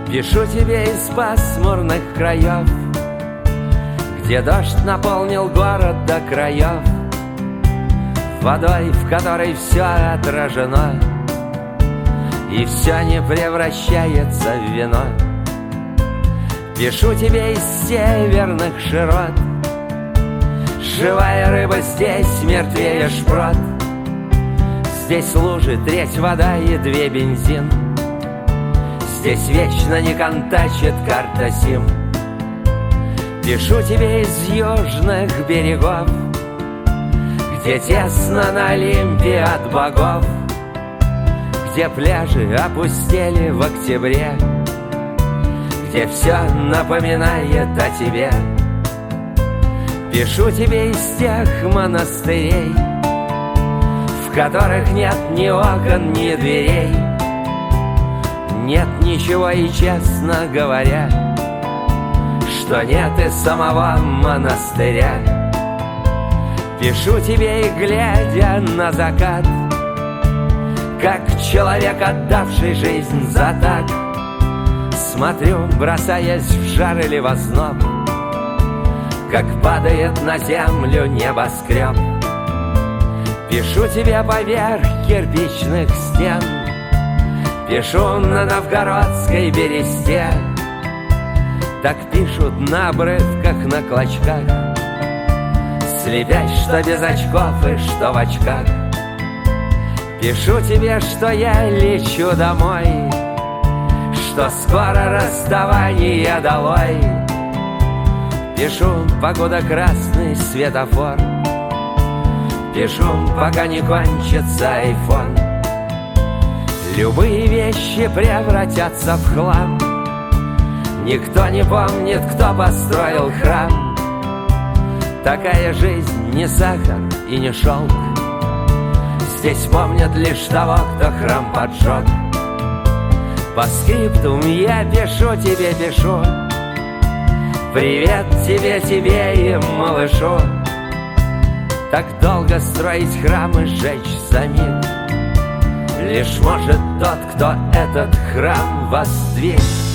Пишу тебе из пасмурных краев, где дождь наполнил город до краев, водой, в которой все отражено, и все не превращается в вино. Пишу тебе из северных широт, живая рыба здесь мертвее шпрот. Здесь лужи, треть вода и две бензин. Здесь вечно не контачит карта сим. Пишу тебе из южных берегов, где тесно на Олимпе от богов, где пляжи опустели в октябре, где все напоминает о тебе. Пишу тебе из тех монастырей, в которых нет ни окон, ни дверей, нет ничего и, честно говоря, что нет и самого монастыря. Пишу тебе и глядя на закат, как человек, отдавший жизнь за так, смотрю, бросаясь в жар или в озноб, как падает на землю небоскреб. Пишу тебе поверх кирпичных стен, пишу на новгородской бересте. Так пишут на обрывках, на клочках, слепясь, что без очков и что в очках. Пишу тебе, что я лечу домой, что скоро расставание долой. Пишу, покуда красный светофор, пишу, пока не кончится айфон. Любые вещи превратятся в хлам. Никто не помнит, кто построил храм. Такая жизнь не сахар и не шелк. Здесь помнят лишь того, кто храм поджег. По скриптум я пишу тебе, пишу: привет тебе, тебе и малышу. Так долго строить храм и сжечь за миг лишь может тот, кто этот храм воздвиг.